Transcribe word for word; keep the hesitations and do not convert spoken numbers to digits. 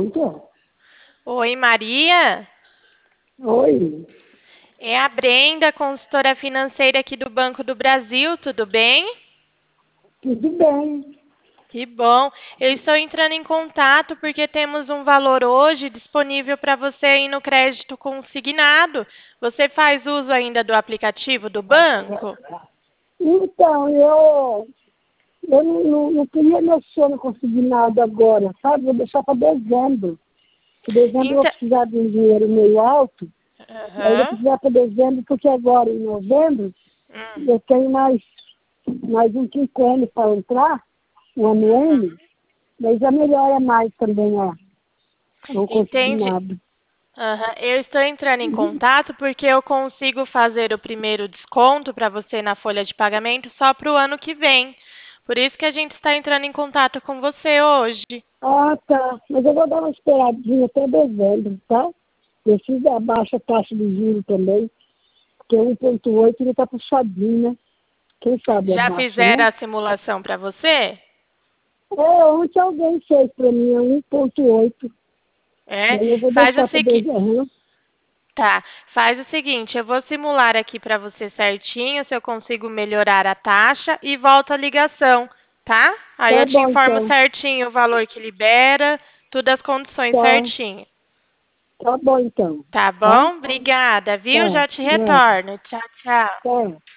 Pronto. Oi, Maria. Oi. É a Brenda, consultora financeira aqui do Banco do Brasil, tudo bem? Tudo bem. Que bom. Eu estou entrando em contato porque temos um valor hoje disponível para você ir no crédito consignado. Você faz uso ainda do aplicativo do banco? Então, eu, eu não, não, não queria mexer no consignado agora, sabe? Vou deixar para dezembro. Porque dezembro eu vou Então, precisar de um dinheiro meio alto. Aí eu vou aham. precisar para dezembro, porque agora em novembro Hum, eu tenho mais, mais um quinquênio para entrar, um uhum. anuênio, daí já melhora mais também ó, o Entendi. consignado. Aham. Eu estou entrando em contato porque eu consigo fazer o primeiro desconto para você na folha de pagamento só para o ano que vem. Por isso que a gente está entrando em contato com você hoje. Ah, tá. Mas eu vou dar uma esperadinha até dezembro, tá? Precisa abaixa a taxa de juros também, porque um ponto oito ele está puxadinho, né? Quem sabe Já abaixa, fizeram né? a simulação para você? É, ontem alguém fez para mim, é um ponto oito. É? Daí eu vou Faz o deixar para seguinte. dezembro. Tá, faz o seguinte, eu vou simular aqui para você certinho, se eu consigo melhorar a taxa e volto a ligação, tá? Aí Tá eu te bom, informo então. certinho o valor que libera, tudo as condições Tá, certinho. tá bom, então. Tá Tá? bom? Obrigada, viu? Tá, Já te né? retorno. Tchau, tchau. Tá.